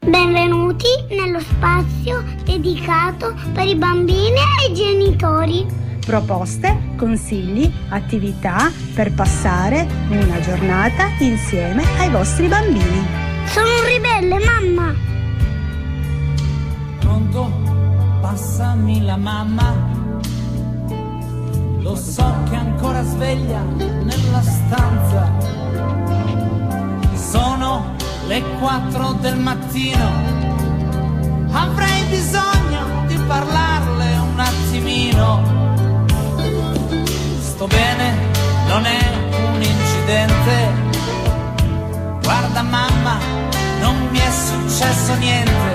Benvenuti nello spazio dedicato per i bambini e i genitori. Proposte, consigli, attività per passare una giornata insieme ai vostri bambini. Sono un ribelle, mamma. Pronto? Passami la mamma. Lo so che è ancora sveglia nella stanza. Sono le 4 del mattino. Avrei bisogno di parlarle un attimino. Sto bene, non è un incidente. Guarda mamma, non mi è successo niente.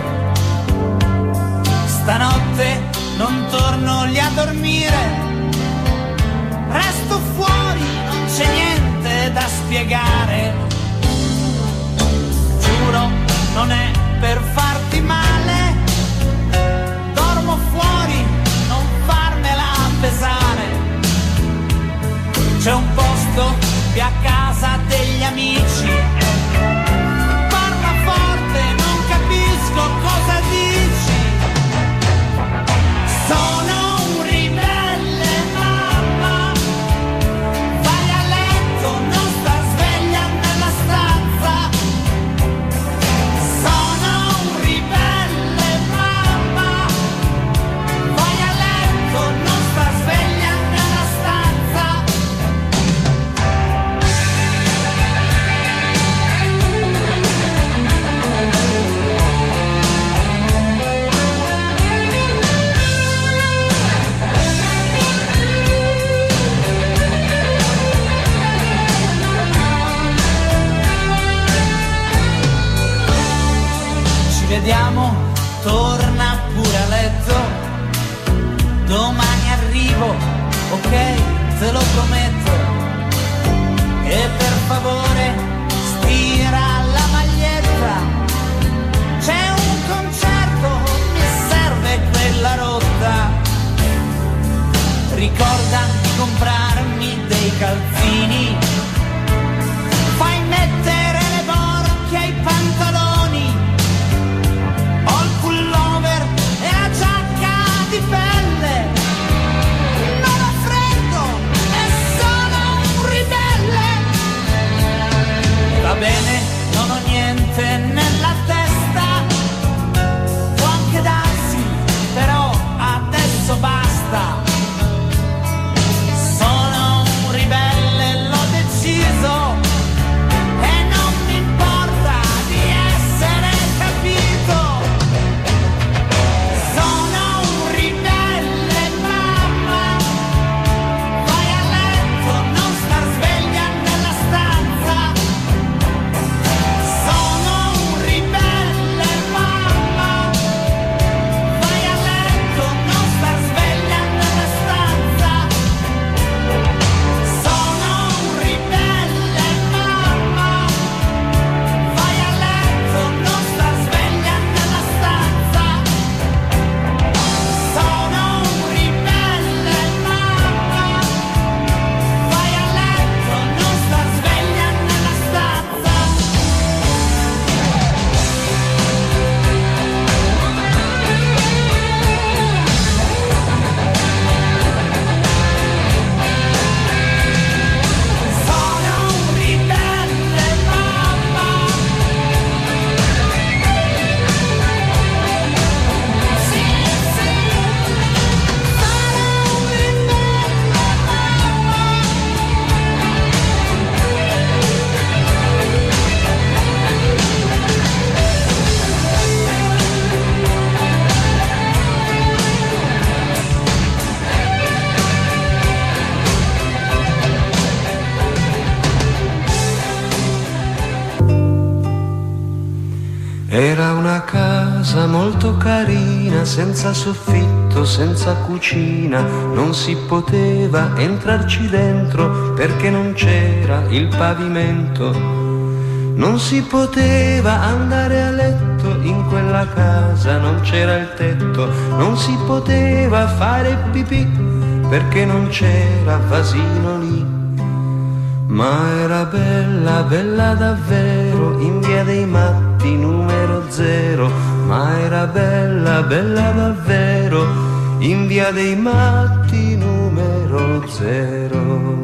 Stanotte non torno lì a dormire. Resto fuori, non c'è niente da spiegare. Giuro, non è per farti male. Dormo fuori, non farmela pesare. C'è un posto qui a casa degli amici. Parla forte, non capisco cosa dici. Sono un ribelle, mamma. Vai a letto, non sta sveglia nella stanza. Sono un ribelle, mamma. Vai a letto, non sta sveglia nella stanza. Ci vediamo, torna pure a letto. Domani arrivo, ok, te lo prometto. E per favore stira la maglietta. C'è un concerto, mi serve quella rotta. Ricorda di comprarmi dei calzini. Fai mettere le borchie ai pantaloni. Ho il pullover e la giacca di pelle. Non ho freddo e sono un ribelle. Va bene, non ho niente nella testa. Può anche darsi, però adesso basta. Sono un ribelle, l'ho deciso. E non mi importa di essere capito. Sono un ribelle, mamma. Vai a letto, non sta sveglia nella stanza. Sono un ribelle, mamma. Vai a letto, non sta sveglia nella stanza. Sono un ribelle, mamma. Vai a letto, non sta sveglia nella stanza. Sono un ribelle, mamma. Vai a letto, non sta sveglia nella stanza. Sono un ribelle, mamma. Sì, sì. Sono un ribelle, mamma. Era una casa molto carina, senza soffitto, senza cucina, non si poteva entrarci dentro perché non c'era il pavimento. Non si poteva andare a letto in quella casa, non c'era il tetto, non si poteva fare pipì perché non c'era vasino lì. Ma era bella, bella davvero, in via dei Matti numero 0. zero, ma era bella, bella davvero, in via dei Matti numero 0.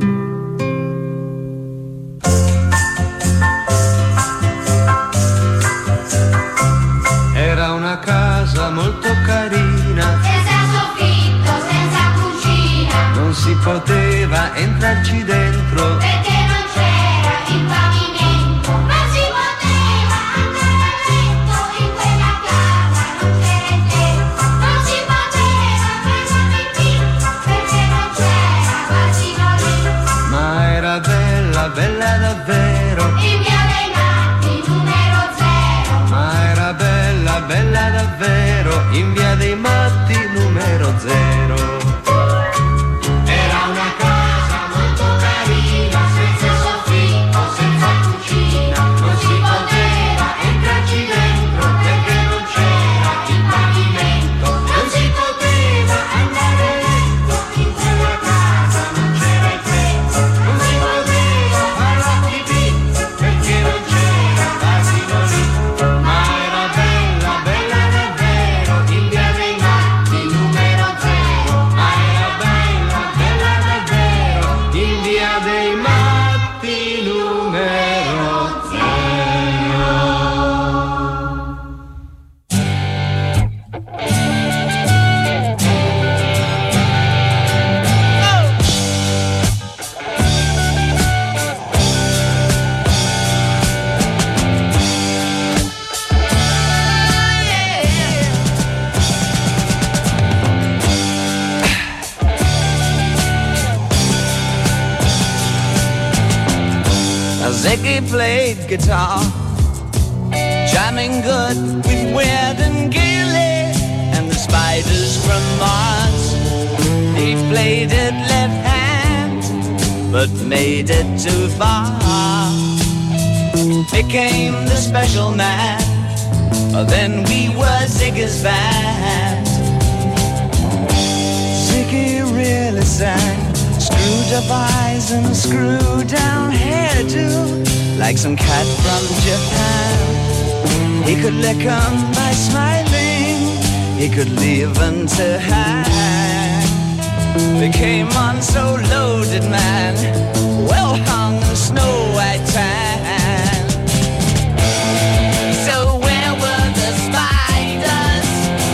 Era una casa molto carina, senza soffitto, senza cucina, non si poteva entrarci dentro, perché non c'era il pavimento. Non si poteva andare a letto in quella casa, non c'era il tetto. Non si poteva fare la pipì, perché non c'era l'asilo lì. ma era bella, bella davvero, In via dei Matti numero 0, ma era bella, bella davvero, in via dei Matti numero 0. Era una casa molto carina, senza soffitto, senza cucina, non si poteva entrarci dentro, perché non c'era il pavimento. Non si poteva andare a letto, in quella casa non c'era il tetto. Non si poteva fare la pipì, perché non c'era l'asilo lì. Ma era bella, bella davvero, in via dei Matti numero 0. Ma era bella, bella davvero, in via dei Matti numero 0. Ziggy played guitar, jamming good with Weird and Gilly and the Spiders from Mars. He played it left hand, but made it too far. Became the special man, then we were Ziggy's band. Ziggy really sang, screwed up eyes and a screw down hairdo, like some cat from Japan. He could lick 'em by smiling, he could leave 'em to hang. They came on so loaded, man, well hung in snow white tan. So where were the spiders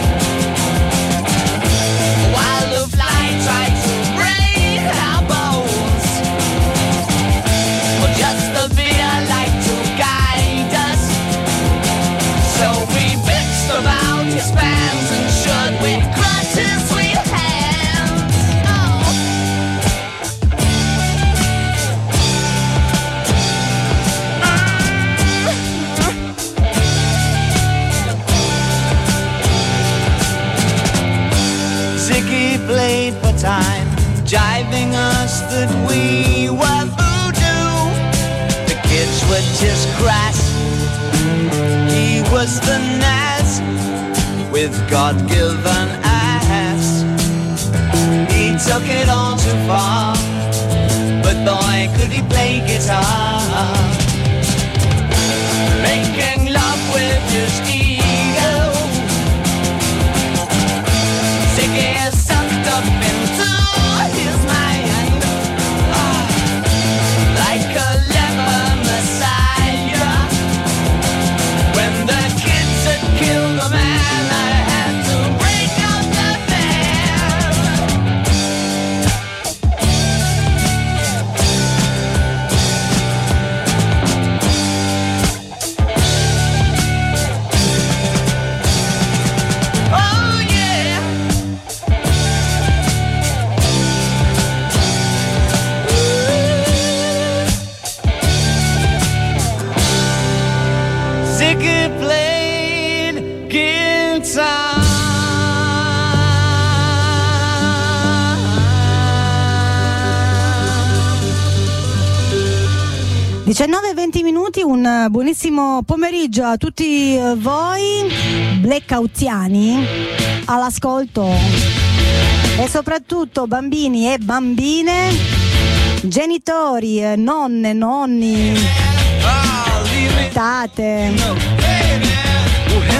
while the fly tried to break our bones? Well, just the beer like to guide us, so we bitched about his fans and should we crush his sweet hands. Oh. Ziggy played for time, jiving us that we were voodoo. The kids were just crass, he was the Nas with God-given ass. He took it all too far, but boy could he play guitar. Making love with his ego, Ziggy sucked up into his mind, like a leper messiah. When the kids had killed the man, I had to break up the band. Oh yeah. Ziggy played guitar. 19:20 minuti, un buonissimo pomeriggio a tutti voi blackoutiani all'ascolto e soprattutto bambini e bambine, genitori, nonne, nonni, tate,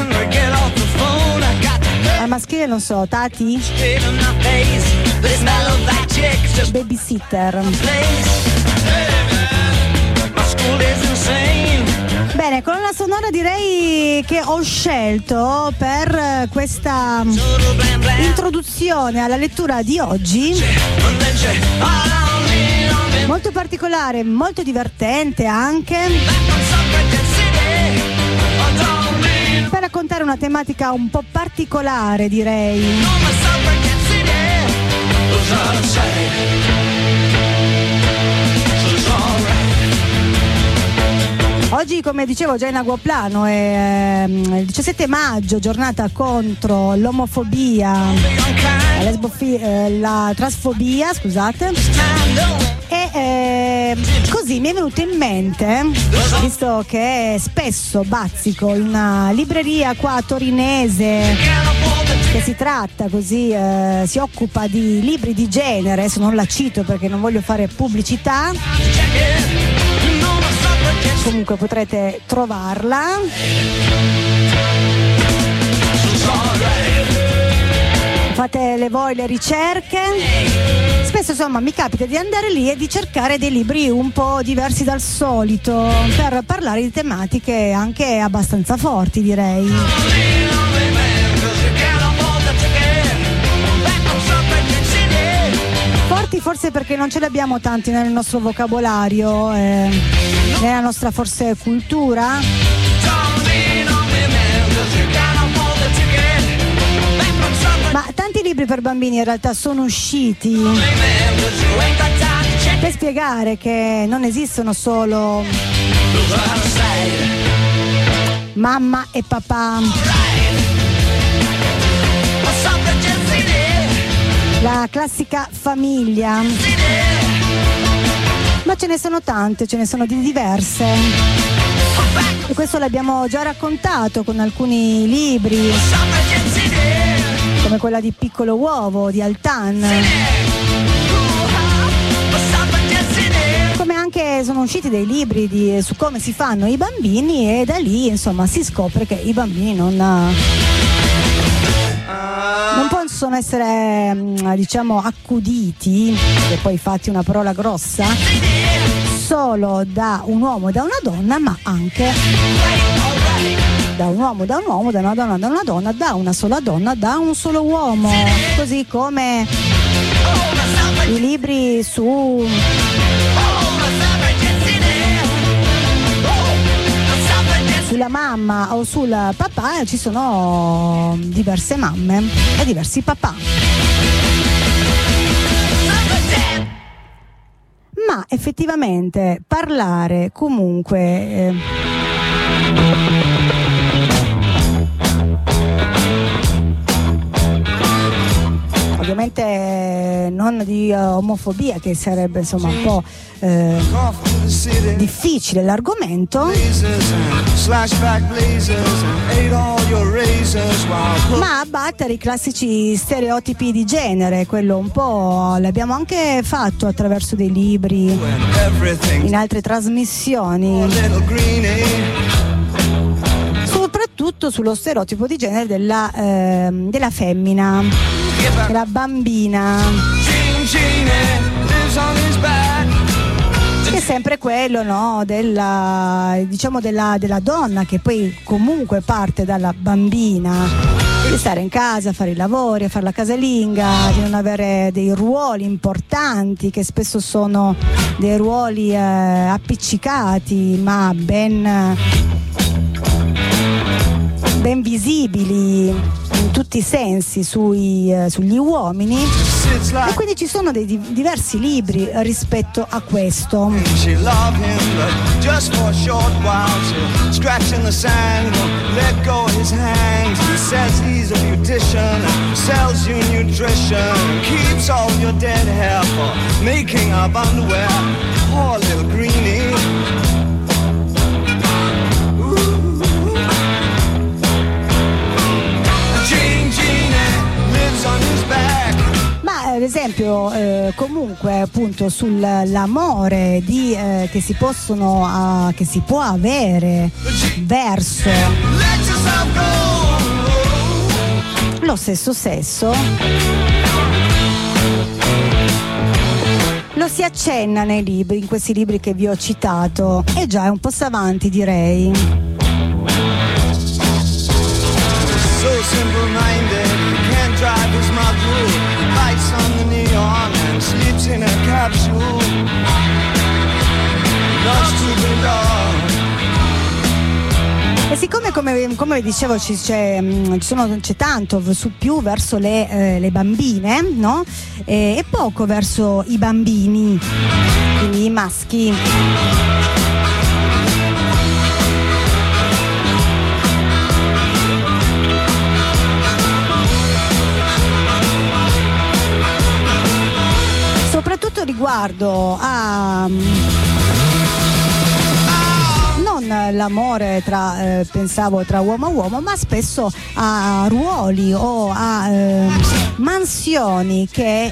facile, non so, Tati? Spit in my face, the smell of that chick just Babysitter. plays. My school is insane. Bene, colonna sonora direi che ho scelto per questa Total blam blam. introduzione alla lettura di oggi, And then she, on me, molto particolare, molto divertente anche, back from Suffragette City. On me, per raccontare una tematica un po' particolare, direi. on my Suffragette City. Those are the same. So it's all right. Oggi, come dicevo già in agoplano, è il 17 maggio, giornata contro l'omofobia, la transfobia, scusate. E così mi è venuto in mente, visto che spesso bazzico in una libreria qua torinese che si tratta così, si occupa di libri di genere, adesso non la cito perché non voglio fare pubblicità, comunque potrete trovarla. Fate voi le ricerche. Spesso insomma mi capita di andare lì e di cercare dei libri un po' diversi dal solito per parlare di tematiche anche abbastanza forti, direi. Forti forse perché non ce li abbiamo tanti nel nostro vocabolario, nella nostra forse cultura. Ma tanti libri per bambini in realtà sono usciti per spiegare che non esistono solo mamma e papà, la classica famiglia, ma ce ne sono tante, ce ne sono di diverse, e questo l'abbiamo già raccontato con alcuni libri come quella di Piccolo Uovo di Altan, come anche sono usciti dei libri su come si fanno i bambini, e da lì insomma si scopre che i bambini non possono essere diciamo accuditi, e poi fatti una parola grossa, solo da un uomo e da una donna, ma anche da un uomo, da una donna, da una sola donna, da un solo uomo, così come i libri sulla mamma o sul papà, ci sono diverse mamme e diversi papà. Ma effettivamente parlare comunque ovviamente non di omofobia, che sarebbe insomma un po' difficile l'argomento, ma abbattere i classici stereotipi di genere, quello un po' l'abbiamo anche fatto attraverso dei libri, in altre trasmissioni, soprattutto sullo stereotipo di genere della femmina, della bambina, che è sempre quello, no? Diciamo della donna, che poi comunque parte dalla bambina, di stare in casa, a fare i lavori, a fare la casalinga, di non avere dei ruoli importanti, che spesso sono dei ruoli appiccicati, ma ben visibili in tutti i sensi sugli uomini, e quindi ci sono dei diversi libri rispetto a questo. Ma ad esempio comunque appunto sull'amore che si può avere verso lo stesso sesso lo si accenna nei libri, in questi libri che vi ho citato, e già è un passo avanti, direi. So simple-minded, he can't drive his mouth rule. Bites on the neon and sleeps in a capsule. Loves to be loved. E siccome come dicevo c'è tanto su più verso le bambine, no? E poco verso i bambini, quindi i maschi. Soprattutto riguardo a l'amore pensavo tra uomo e uomo, ma spesso a ruoli o a mansioni che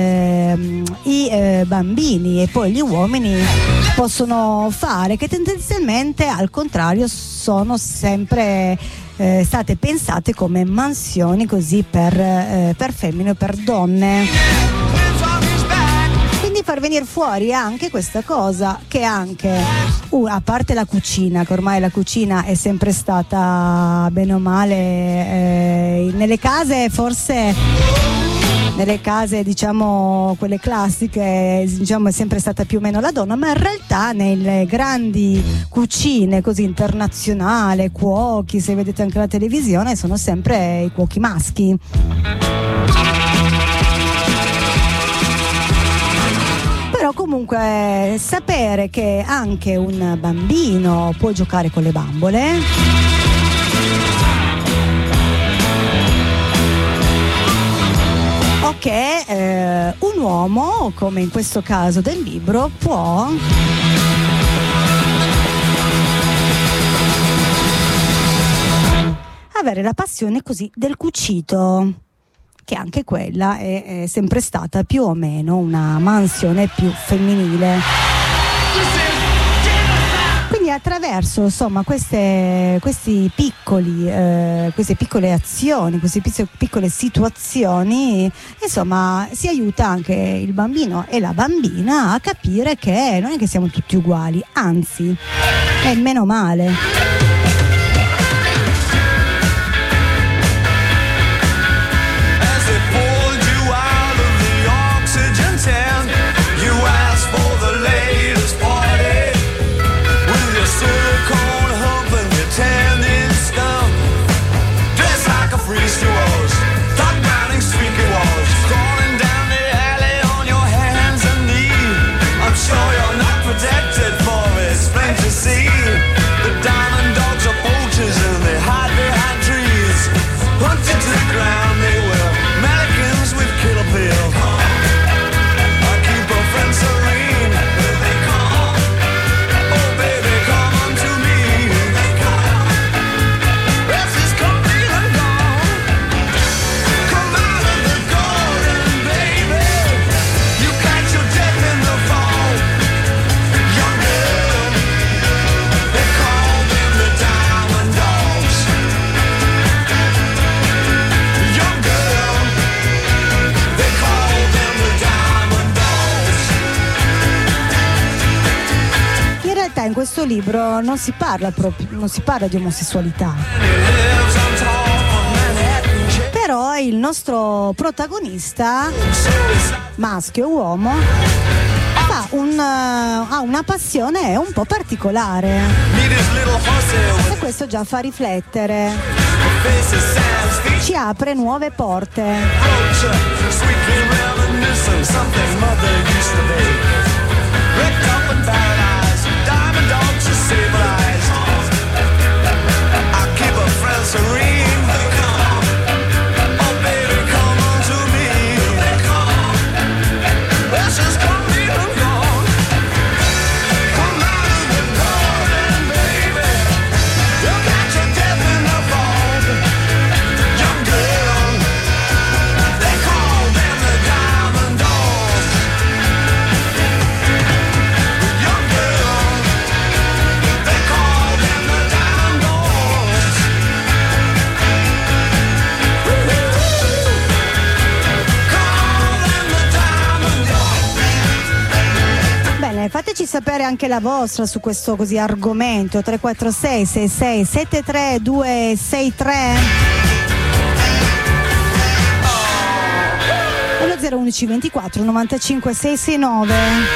i bambini e poi gli uomini possono fare, che tendenzialmente al contrario sono sempre state pensate come mansioni così per femmine o per donne. Far venire fuori anche questa cosa, che anche a parte la cucina, che ormai la cucina è sempre stata bene o male nelle case, forse nelle case diciamo quelle classiche, diciamo è sempre stata più o meno la donna, ma in realtà nelle grandi cucine così internazionali, cuochi, se vedete anche la televisione, sono sempre i cuochi maschi. Però comunque sapere che anche un bambino può giocare con le bambole o che un uomo, come in questo caso del libro, può avere la passione così del cucito, che anche quella è sempre stata più o meno una mansione più femminile. Quindi attraverso insomma queste piccole azioni, queste piccole situazioni, insomma si aiuta anche il bambino e la bambina a capire che non è che siamo tutti uguali, anzi è meno male. In questo libro non si parla di omosessualità, però il nostro protagonista, maschio o uomo, ha una passione un po' particolare e questo già fa riflettere, ci apre nuove porte. sapere anche la vostra su questo così argomento. 346 66 73 263 e lo 011 24 95 669.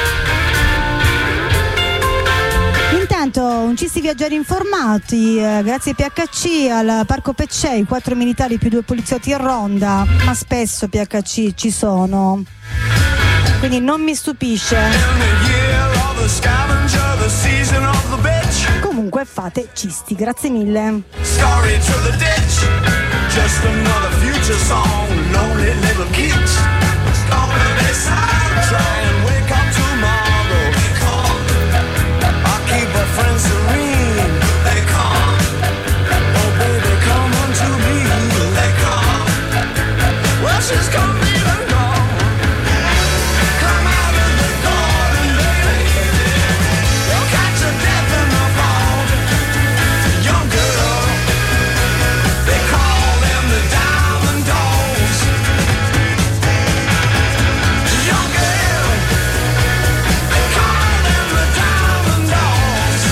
Intanto uncisti viaggiari informati, grazie PHC al Parco Peccei, 4 militari più 2 poliziotti in ronda, ma spesso PHC ci sono, quindi non mi stupisce. Comunque fate cisti, grazie mille. Friends serene, they come. Oh baby, come unto me. They come. Well, she's come even gone. Come out of the garden, baby. You'll catch a death in the fall. Young girl, they call them the Diamond Dogs. Young girl, they call them the Diamond Dogs.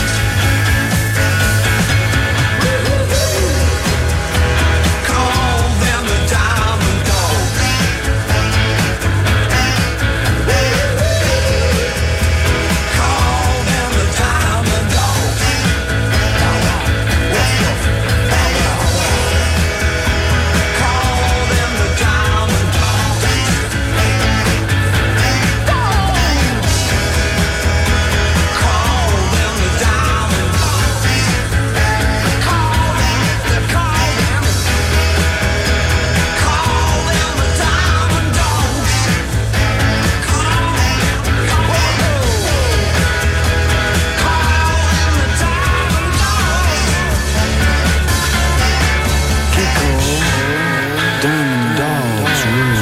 Call them the Diamond Dogs. Call them the Diamond Dogs. Call them the Diamond Dogs. Call them the Diamond Dogs. Call them the Diamond Dogs. Diamond Dogs.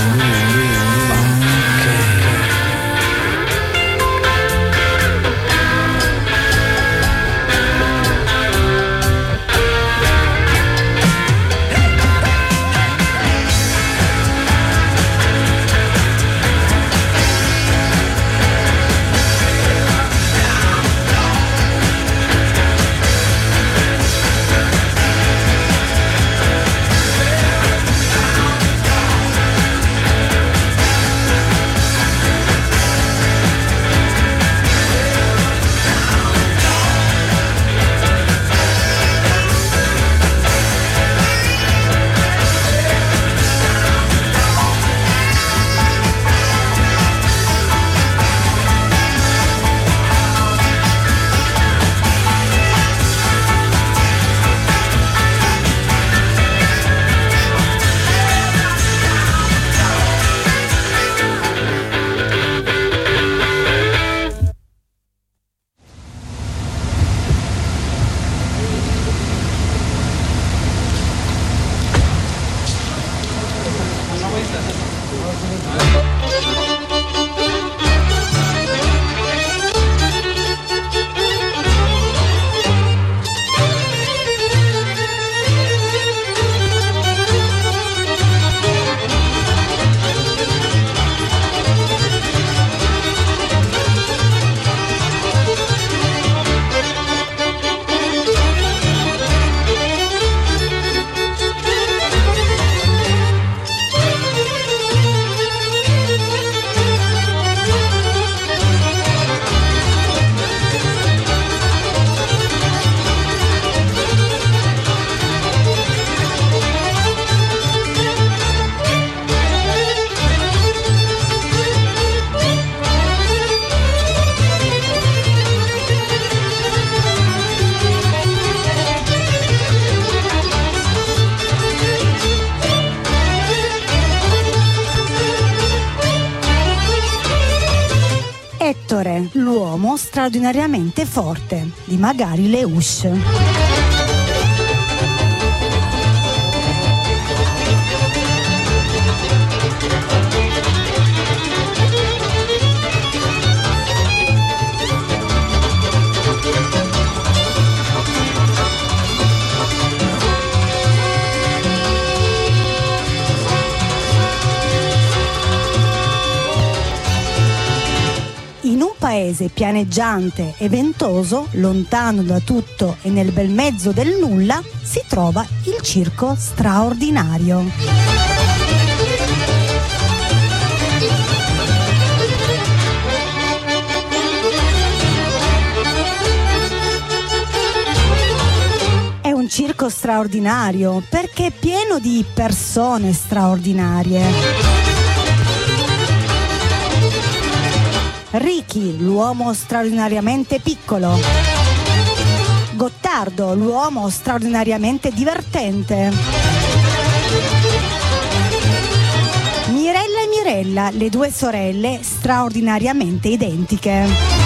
Ettore, l'uomo straordinariamente forte, di Magari Leusch. paese pianeggiante e ventoso, lontano da tutto e nel bel mezzo del nulla, si trova il circo straordinario. Un circo straordinario perché è pieno di persone straordinarie. Ricky, l'uomo straordinariamente piccolo. Gottardo, l'uomo straordinariamente divertente. Mirella e Mirella, le due sorelle straordinariamente identiche.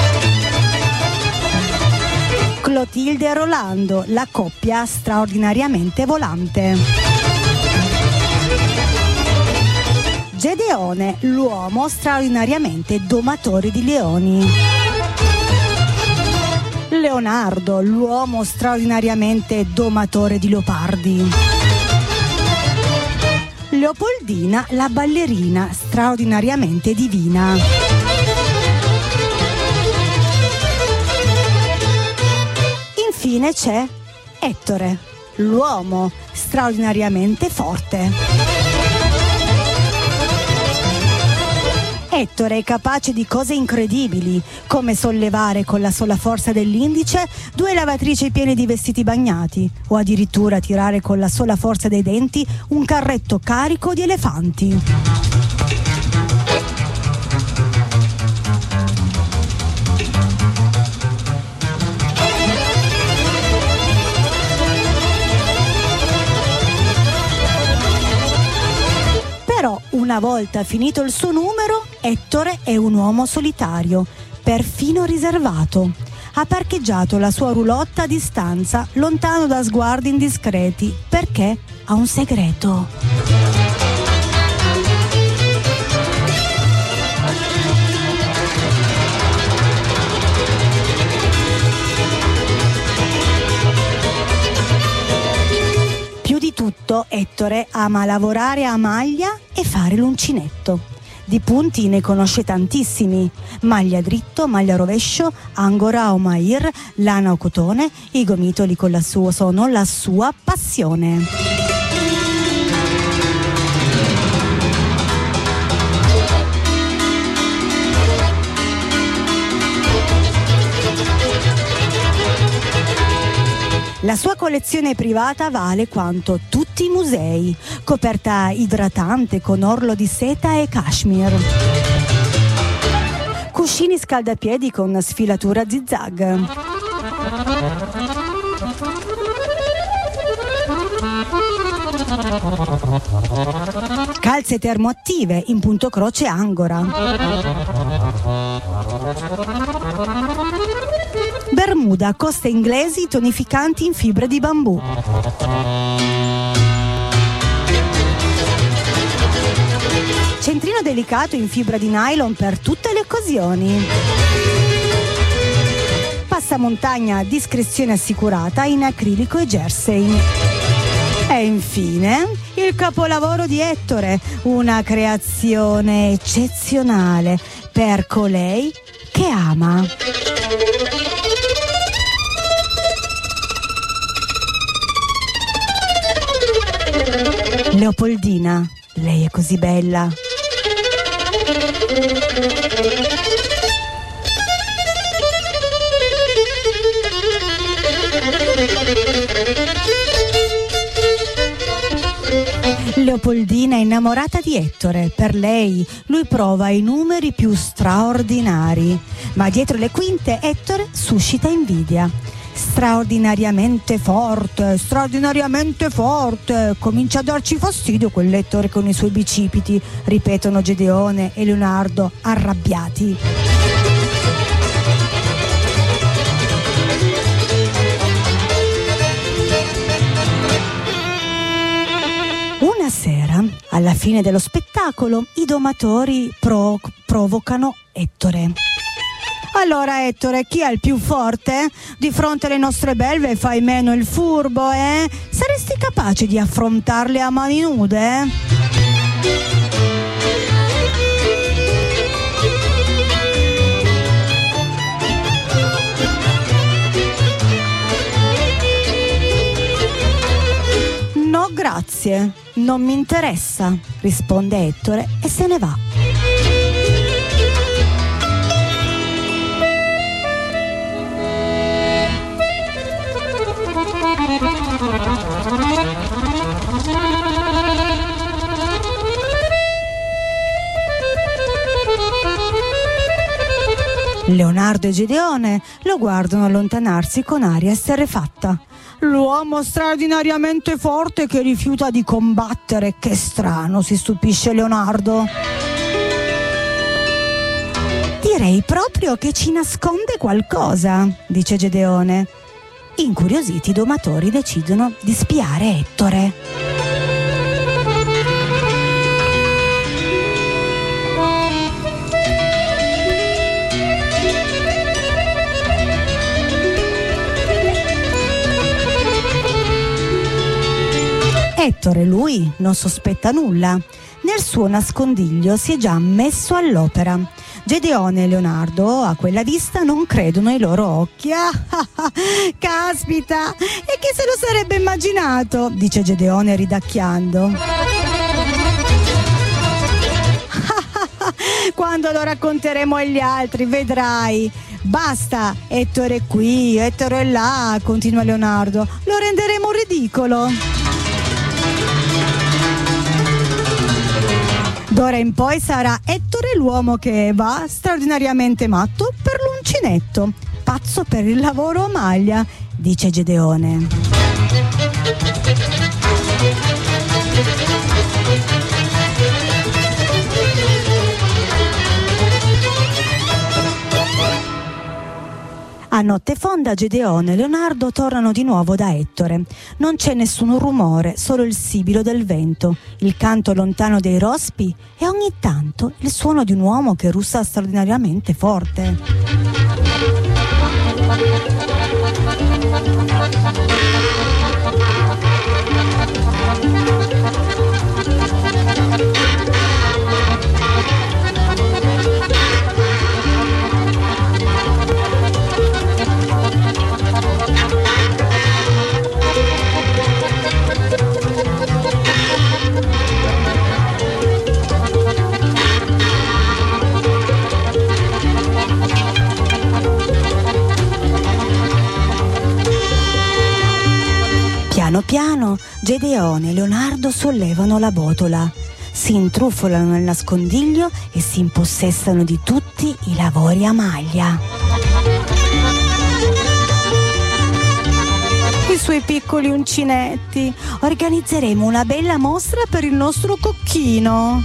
Clotilde e Rolando, la coppia straordinariamente volante. Gedeone, l'uomo straordinariamente domatore di leoni. Leonardo, l'uomo straordinariamente domatore di leopardi. Leopoldina, la ballerina straordinariamente divina. Infine c'è Ettore, l'uomo straordinariamente forte. Ettore è capace di cose incredibili, come sollevare con la sola forza dell'indice 2 lavatrici piene di vestiti bagnati, o addirittura tirare con la sola forza dei denti un carretto carico di elefanti. Però, una volta finito il suo numero, Ettore è un uomo solitario, perfino riservato. Ha parcheggiato la sua roulotte a distanza, lontano da sguardi indiscreti, perché ha un segreto. Di tutto, Ettore ama lavorare a maglia e fare l'uncinetto. Di punti ne conosce tantissimi: maglia dritto, maglia rovescio, angora o mair, lana o cotone. I gomitoli sono la sua passione. La sua collezione privata vale quanto tutti i musei, coperta idratante con orlo di seta e cashmere, cuscini scaldapiedi con sfilatura zigzag, calze termoattive in punto croce angora, bermuda, coste inglesi tonificanti in fibre di bambù. Centrino delicato in fibra di nylon per tutte le occasioni. Passamontagna discrezione assicurata in acrilico e jersey. E infine il capolavoro di Ettore, una creazione eccezionale per colei che ama. Leopoldina, lei è così bella. Leopoldina è innamorata di Ettore. Per lei, lui prova i numeri più straordinari. Ma dietro le quinte Ettore suscita invidia. Straordinariamente forte, comincia a darci fastidio quell'Ettore con i suoi bicipiti, ripetono Gedeone e Leonardo arrabbiati. Una sera, alla fine dello spettacolo, i domatori provocano Ettore. Allora Ettore, chi è il più forte? Di fronte alle nostre belve fai meno il furbo, eh? Saresti capace di affrontarle a mani nude? No, grazie, non mi interessa, risponde Ettore e se ne va. Leonardo e Gedeone lo guardano allontanarsi con aria esterrefatta. L'uomo straordinariamente forte che rifiuta di combattere, che strano, si stupisce Leonardo. Direi proprio che ci nasconde qualcosa, dice Gedeone. Incuriositi i domatori decidono di spiare Ettore. Ettore, lui, non sospetta nulla. Nel suo nascondiglio si è già messo all'opera. Gedeone e Leonardo a quella vista non credono ai loro occhi. Ah, caspita, e chi se lo sarebbe immaginato? Dice Gedeone ridacchiando. Quando lo racconteremo agli altri, vedrai. Basta, Ettore è qui, Ettore è là, continua Leonardo. Lo renderemo ridicolo. D'ora in poi sarà Ettore l'uomo che va straordinariamente matto per l'uncinetto, pazzo per il lavoro a maglia, dice Gedeone. A notte fonda Gedeone e Leonardo tornano di nuovo da Ettore. Non c'è nessun rumore, solo il sibilo del vento, il canto lontano dei rospi e ogni tanto il suono di un uomo che russa straordinariamente forte. Piano piano Gedeone e Leonardo sollevano la botola, si intrufolano nel nascondiglio e si impossessano di tutti i lavori a maglia. I suoi piccoli uncinetti. Organizzeremo una bella mostra per il nostro cocchino.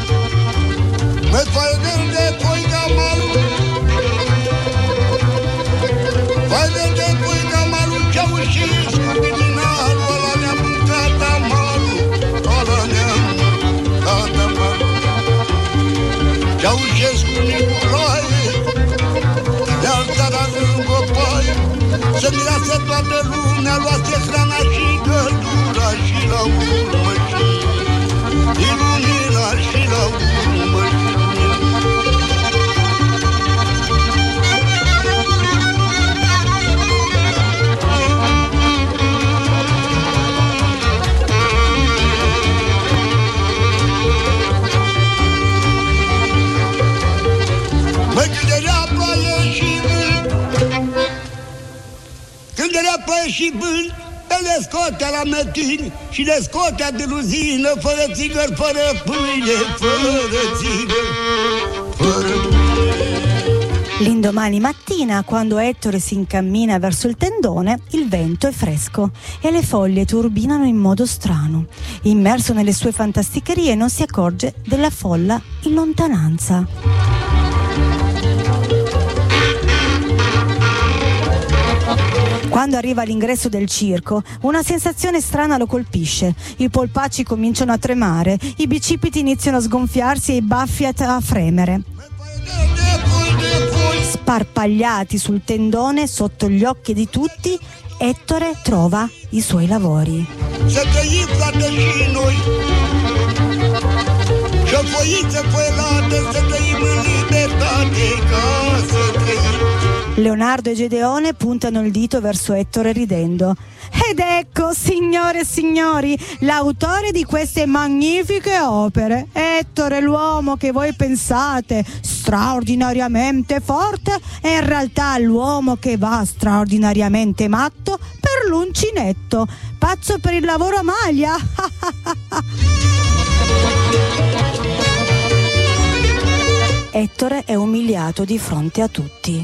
Să mireasă toată lumea, luați hrana și căldura și la urmă și lumina și la urmă Mă gânderea ploaie și vânt, gânderea ploaie și vânt, le scotea la mătini și le scotea de luzină, fără țigări, fără pâine, fără țigări, fără pâine. L'indomani mattina, quando Ettore si incammina verso il tendone, il vento è fresco e le foglie turbinano in modo strano. Immerso nelle sue fantasticherie non si accorge della folla in lontananza. Quando arriva all'ingresso del circo, una sensazione strana lo colpisce. I polpacci cominciano a tremare, i bicipiti iniziano a sgonfiarsi e i baffi a fremere. Sparpagliati sul tendone, sotto gli occhi di tutti, Ettore trova i suoi lavori. Să trăim, frate, și noi, și-o foiță foilată, să trăim în libertate, ca să trăim. Leonardo e Gedeone puntano il dito verso Ettore ridendo. Ed ecco, signore e signori, l'autore di queste magnifiche opere. Ettore, l'uomo che voi pensate straordinariamente forte, è in realtà l'uomo che va straordinariamente matto per l'uncinetto, pazzo per il lavoro a maglia. Ettore è umiliato di fronte a tutti.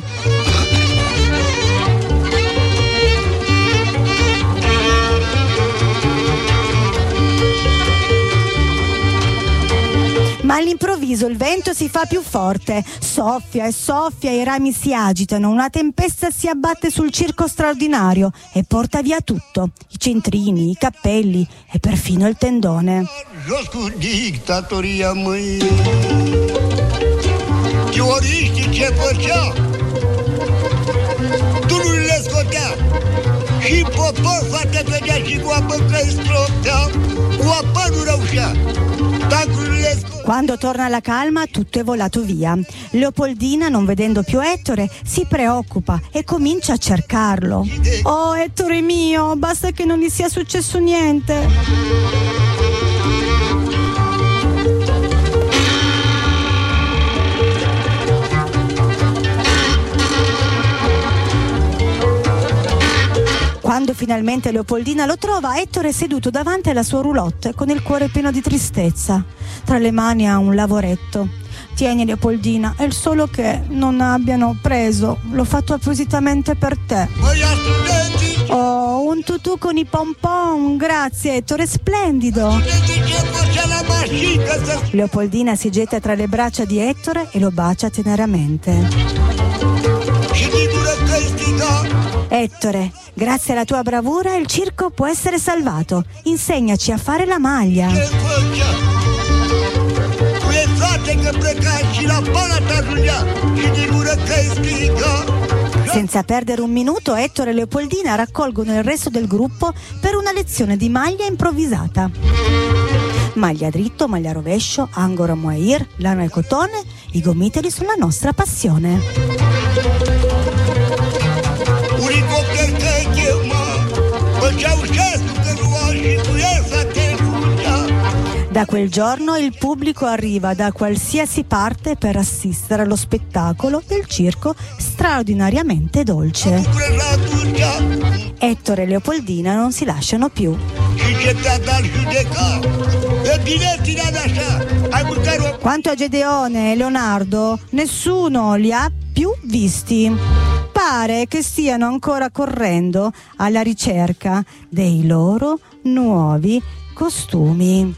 Ma all'improvviso il vento si fa più forte, soffia e soffia, i rami si agitano, una tempesta si abbatte sul circo straordinario e porta via tutto, i centrini, i cappelli e perfino il tendone. Jos cu dictatoria, măi. Teoriștii ce făcea? Tu nu le scotea. Și popor foarte vedea și cu apă că îi stropea. Cu apă nu reușea. Tancurile scotea. Quando torna la calma, tutto è volato via. Leopoldina, non vedendo più Ettore, si preoccupa e comincia a cercarlo. Oh, Ettore mio, basta che non gli sia successo niente. Quando finalmente Leopoldina lo trova, Ettore è seduto davanti alla sua roulotte con il cuore pieno di tristezza. Tra le mani ha un lavoretto. Tieni Leopoldina, è il solo che non abbiano preso. L'ho fatto appositamente per te. Oh, un tutù con i pompon, grazie Ettore, splendido. Leopoldina si getta tra le braccia di Ettore e lo bacia teneramente. Ettore, grazie alla tua bravura il circo può essere salvato. Insegnaci a fare la maglia. Senza perdere un minuto, Ettore e Leopoldina raccolgono il resto del gruppo per una lezione di maglia improvvisata. Maglia dritto, maglia rovescio, angora mohair, lana e cotone, i gomitoli sono la nostra passione. Da quel giorno il pubblico arriva da qualsiasi parte per assistere allo spettacolo del circo straordinariamente dolce. Ettore e Leopoldina non si lasciano più. Quanto a Gedeone e Leonardo, nessuno li ha più visti. Pare che stiano ancora correndo alla ricerca dei loro nuovi costumi.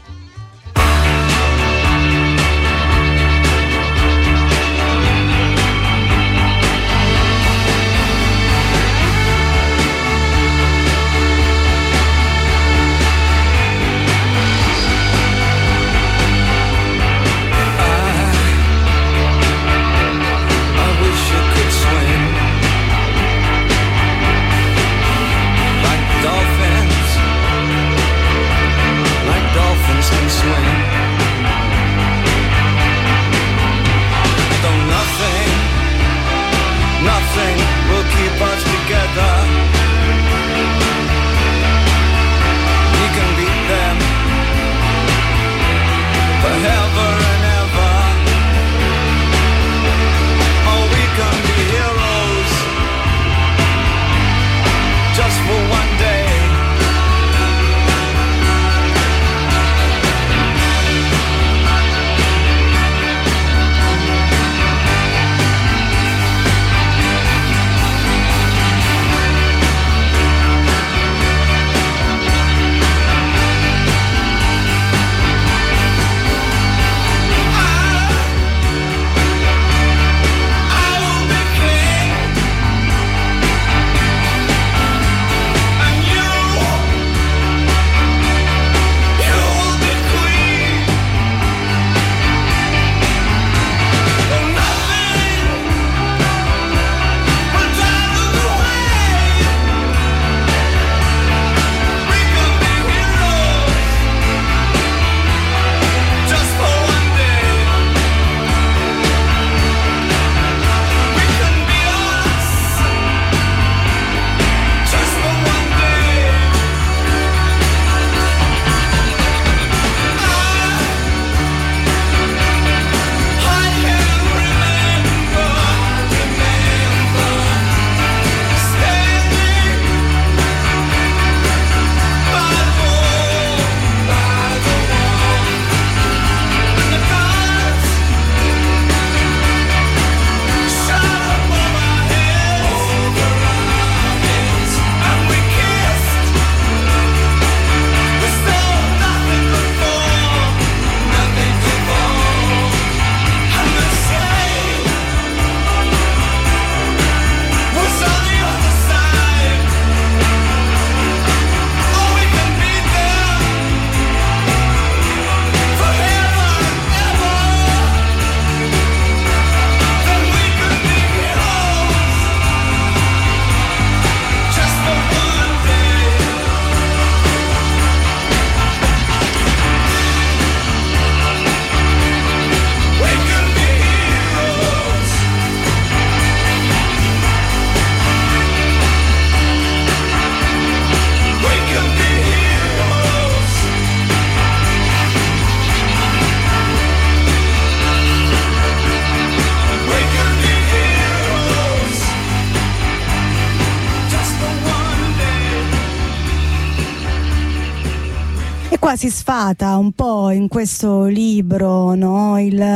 Qua si sfata un po' in questo libro, no?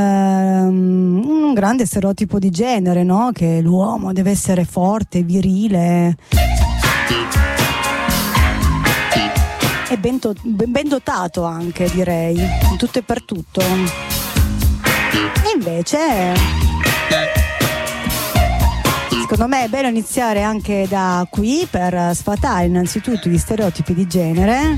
Un grande stereotipo di genere, no? Che l'uomo deve essere forte, virile e ben dotato anche, direi, in tutto e per tutto. E invece secondo me è bello iniziare anche da qui per sfatare innanzitutto gli stereotipi di genere.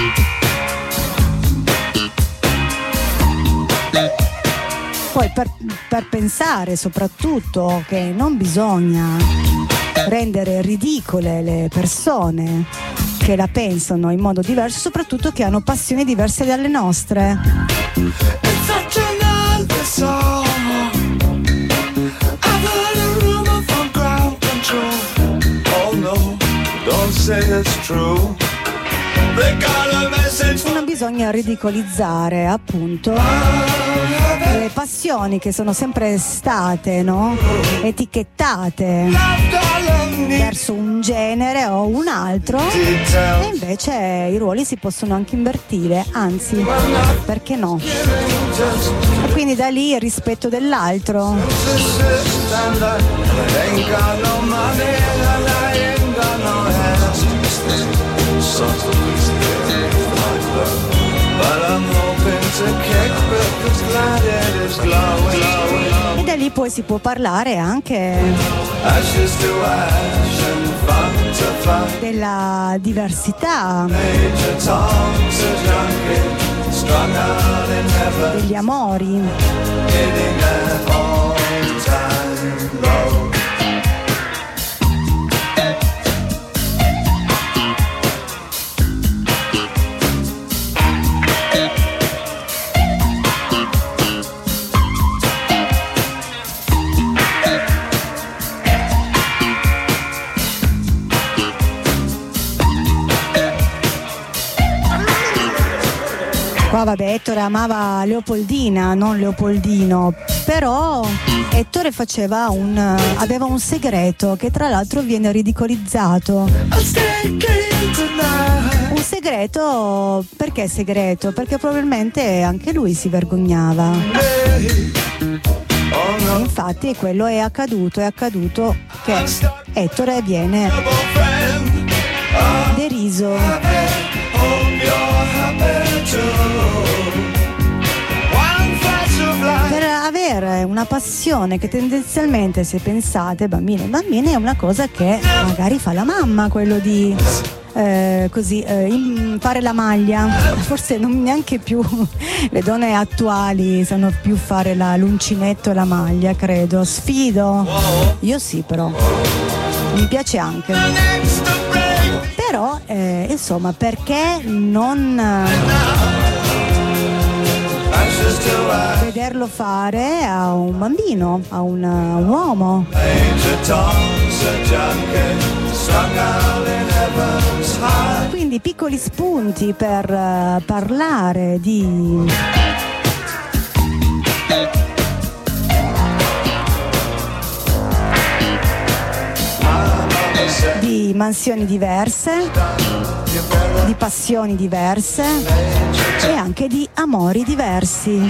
Poi per pensare soprattutto che non bisogna rendere ridicole le persone che la pensano in modo diverso, soprattutto che hanno passioni diverse dalle nostre. Non bisogna ridicolizzare appunto le passioni che sono sempre state, no? Etichettate verso un genere o un altro, e invece i ruoli si possono anche invertire, anzi, perché no? E quindi da lì il rispetto dell'altro. E da lì poi si può parlare anche della diversità, degli amori. Qua vabbè, Ettore amava Leopoldina, non Leopoldino, però Ettore aveva un segreto che tra l'altro viene ridicolizzato. Un segreto, perché segreto? Perché probabilmente anche lui si vergognava. E infatti quello è accaduto che Ettore viene deriso. Per avere una passione che tendenzialmente, se pensate, bambine e bambini, è una cosa che magari fa la mamma, quello di fare la maglia. Forse non neanche più le donne attuali sanno più fare l'uncinetto e la maglia, credo. Sfido. Io sì, però mi piace anche. Però insomma, perché non vederlo fare a un bambino, a un uomo? Quindi piccoli spunti per parlare di mansioni diverse, di passioni diverse e anche di amori diversi.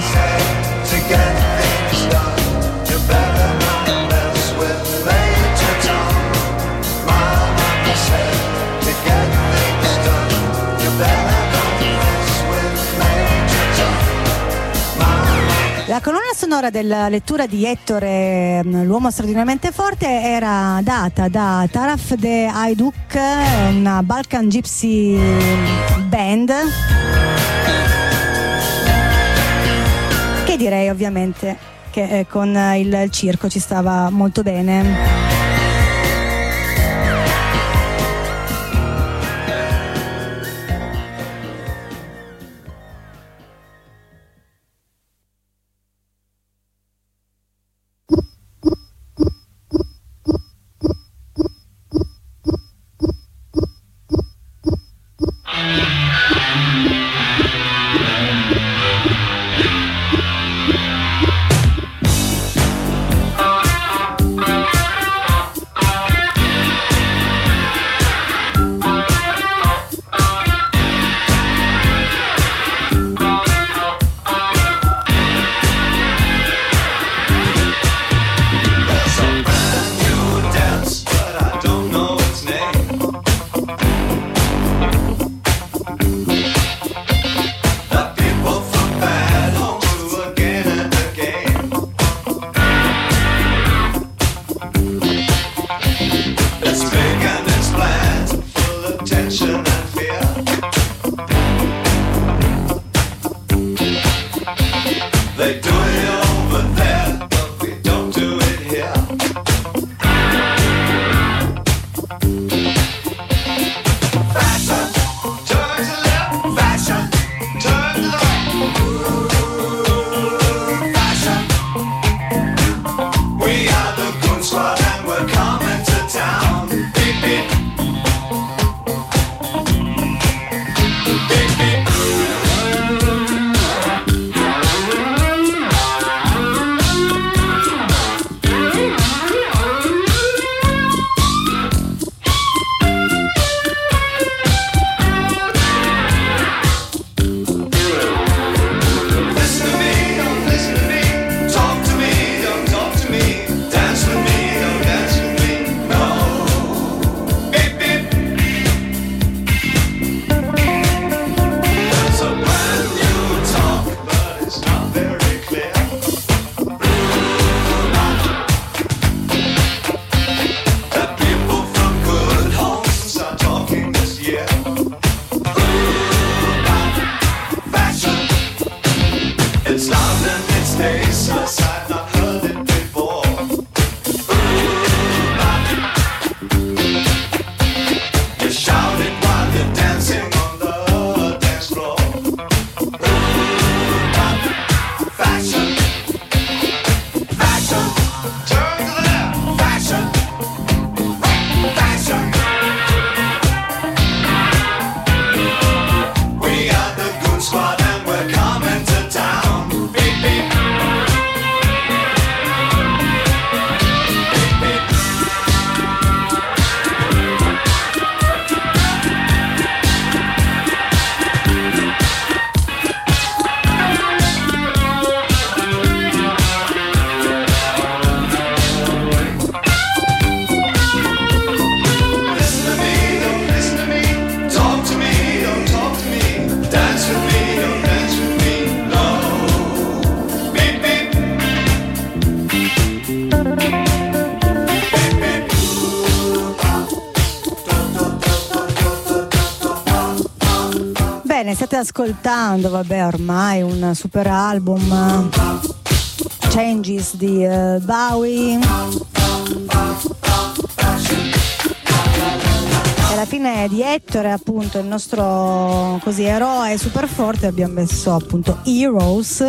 La colonna sonora della lettura di Ettore, l'uomo straordinariamente forte, era data da Taraf de Hajduk, una Balkan Gypsy band, che direi ovviamente che con il circo ci stava molto bene. They do it over there, but we don't do it here. Fashion, turn to left. Fashion, turn to right. Fashion. We are the Goon Squad and we're coming to town. Beep beep. Beep beep. Listen to me, don't listen to me. Talk to me, don't talk to me. Dance with me, don't dance with me. No. Beep beep. That's a brand new talk, but it's not very clear. That people from good homes are talking this year. Fashion. It's loud and it's tasteless, I've not heard it before. You shout it while you're dancing on the dance floor. Fashion, fashion, turn to the left. Fashion, fashion. We are the Goon Squad and we're coming to town. Beep beep. Beep beep. Listen to me, don't listen to me. Talk to me, don't talk to me. Dance with me, don't dance with me. No. Beep beep. Beep beep. Bene, state ascoltando, vabbè, ormai un super album, Changes di Bowie. E alla fine di Ettore, appunto, il nostro così eroe super forte, abbiamo messo appunto Heroes.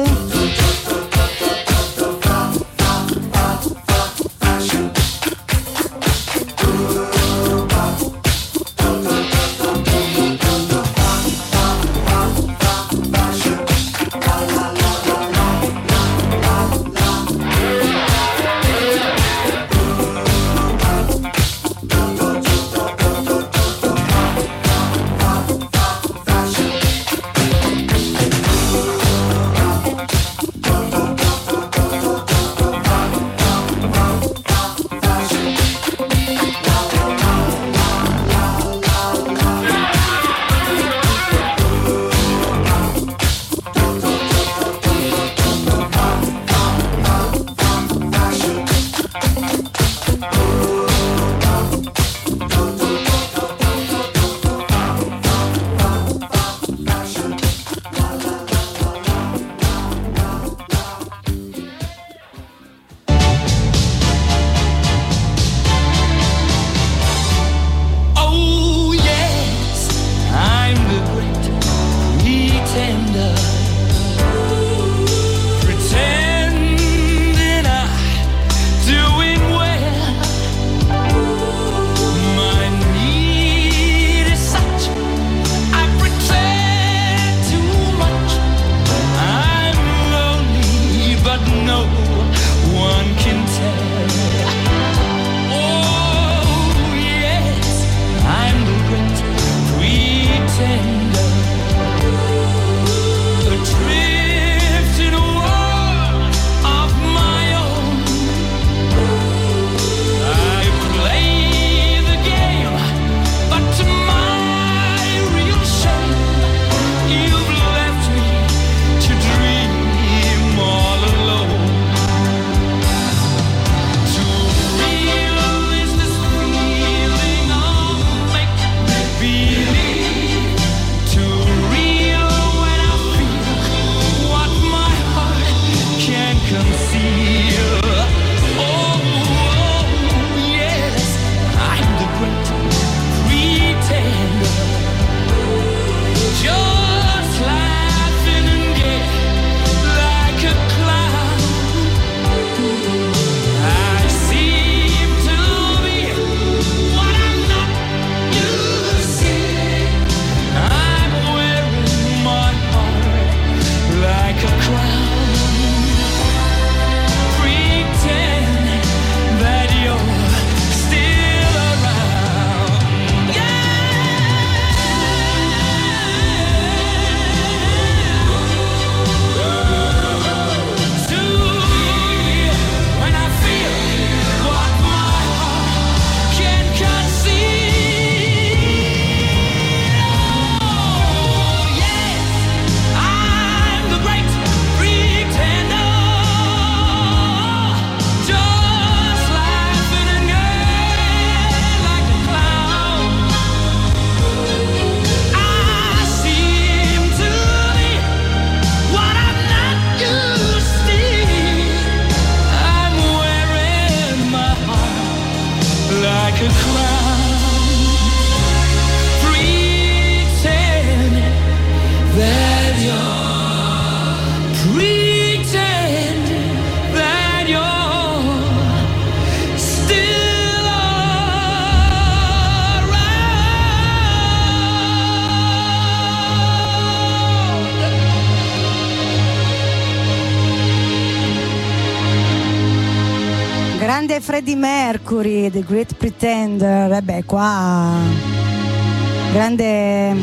Grande Freddie Mercury, The Great Pretender. Vabbè, qua grande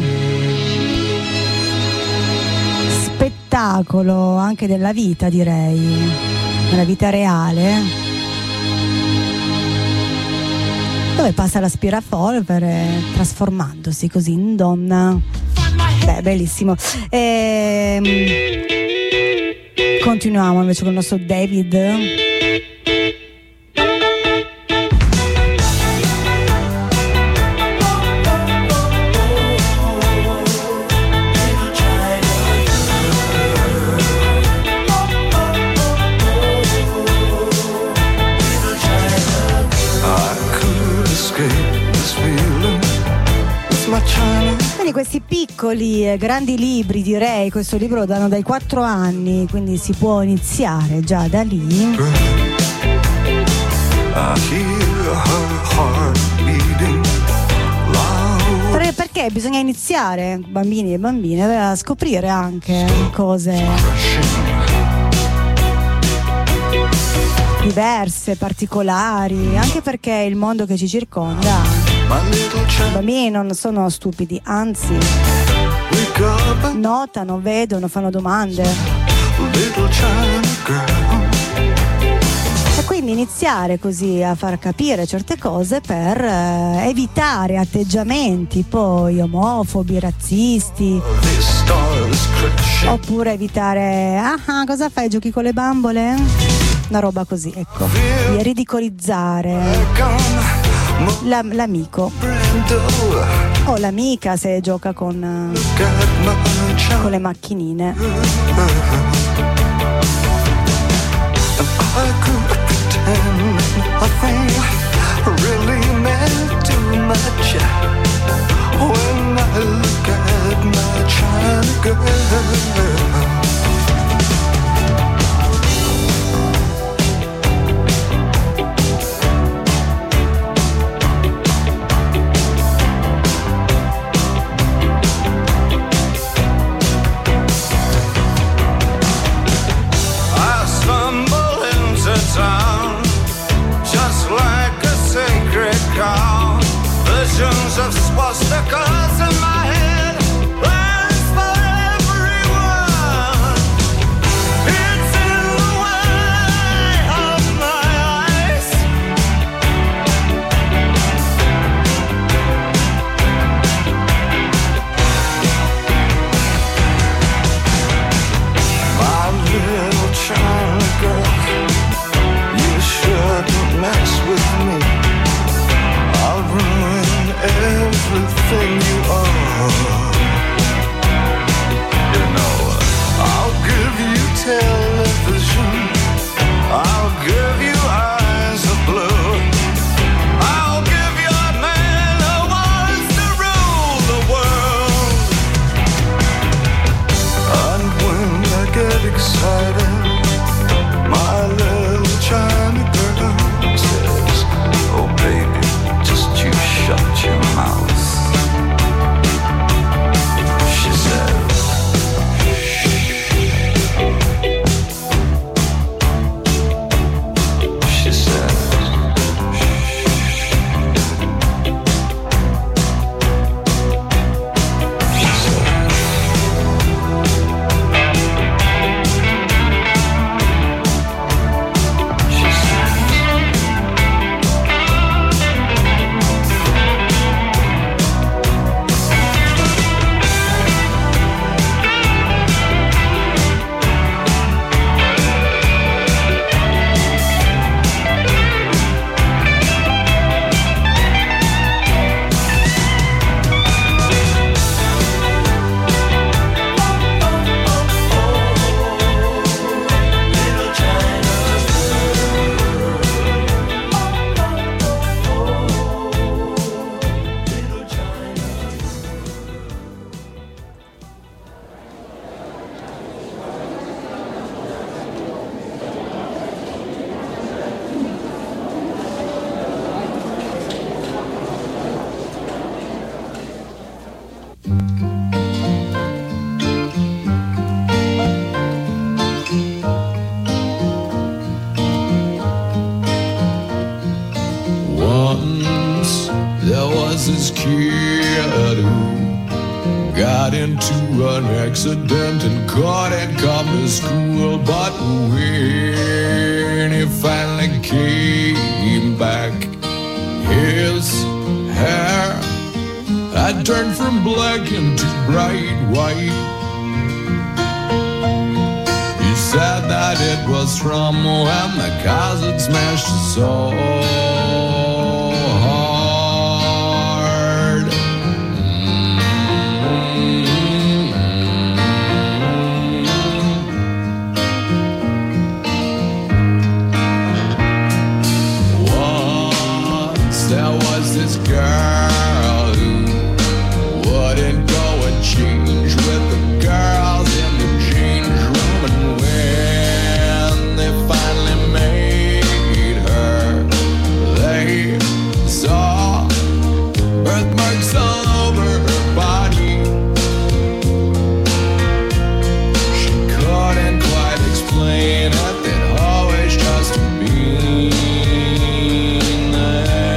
spettacolo anche della vita, direi, nella vita reale, dove passa l'aspirapolvere trasformandosi così in donna. Beh, bellissimo. Continuiamo invece con il nostro David. Quindi questi piccoli e grandi libri, direi, questo libro lo danno dai 4 anni, quindi si può iniziare già da lì. Perché bisogna iniziare, bambini e bambine, a scoprire anche cose diverse, particolari, anche perché il mondo che ci circonda, i bambini non sono stupidi, anzi notano, vedono, fanno domande. E quindi iniziare così a far capire certe cose per evitare atteggiamenti poi omofobi, razzisti, oppure evitare cosa fai, giochi con le bambole? Una roba così, ecco, di ridicolizzare l'amico o l'amica se gioca con le macchinine. Of swastikas in my head, plans for every accident and couldn't come to school. But when he finally came back, his hair had turned from black into bright white. He said that it was from when the cars had smashed his soul. This girl who wouldn't go and change with the girls in the change room, and when they finally made her, they saw birthmarks all over her body. She couldn't quite explain it, they'd always just been there.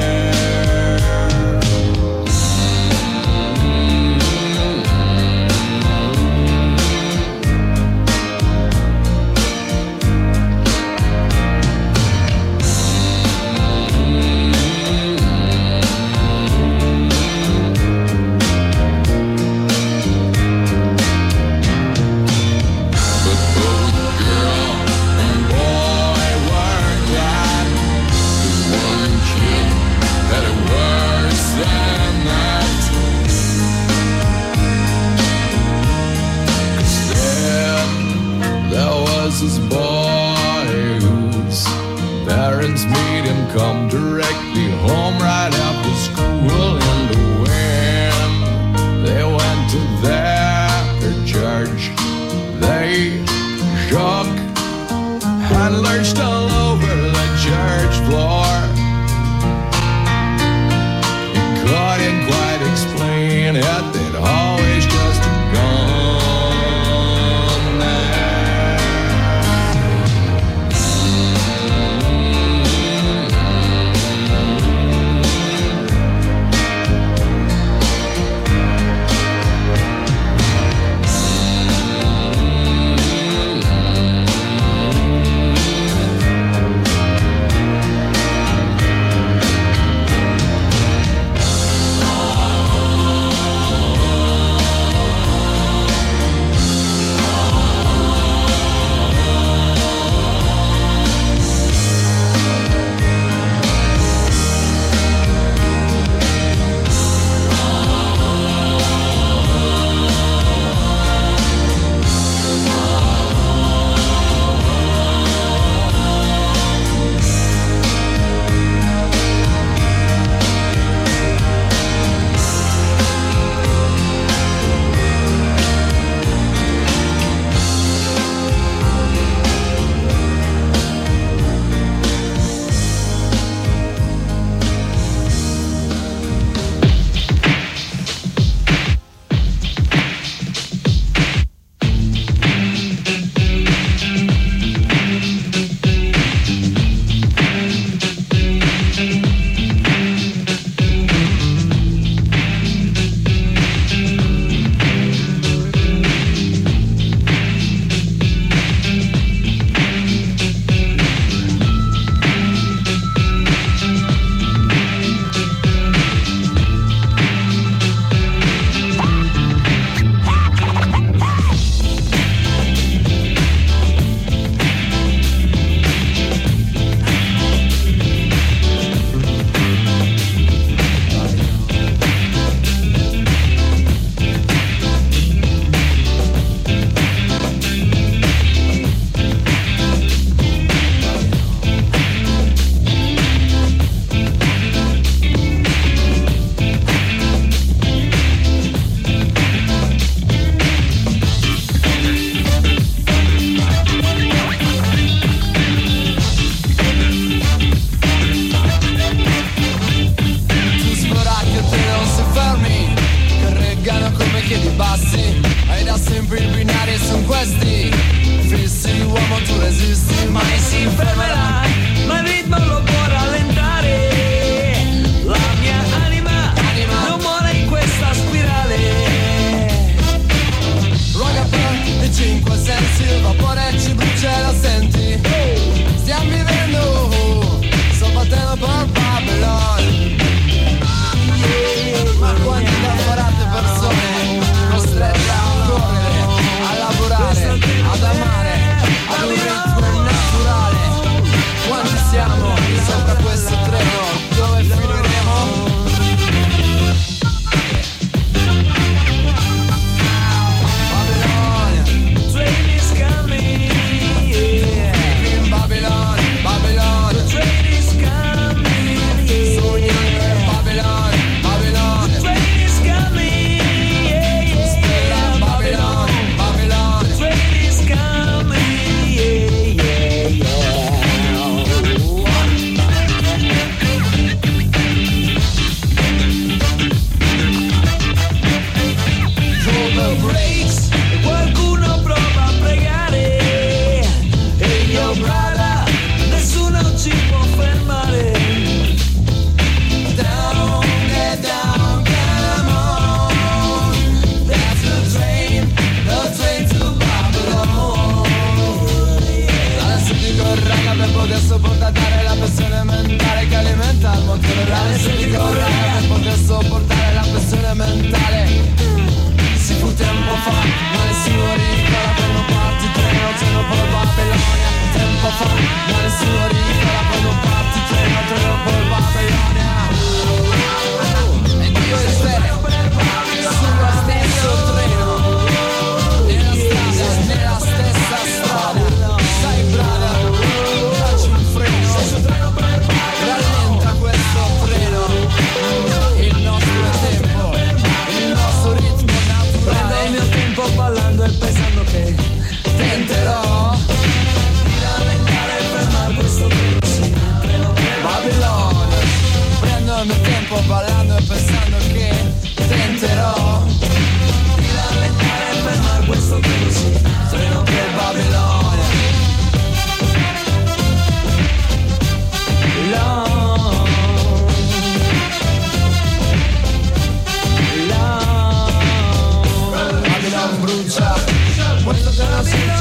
This boy whose parents made him come directly home right after school, and when they went to their church, they shook and lurched all over the church floor. He couldn't quite explain it, they'd always just gone there.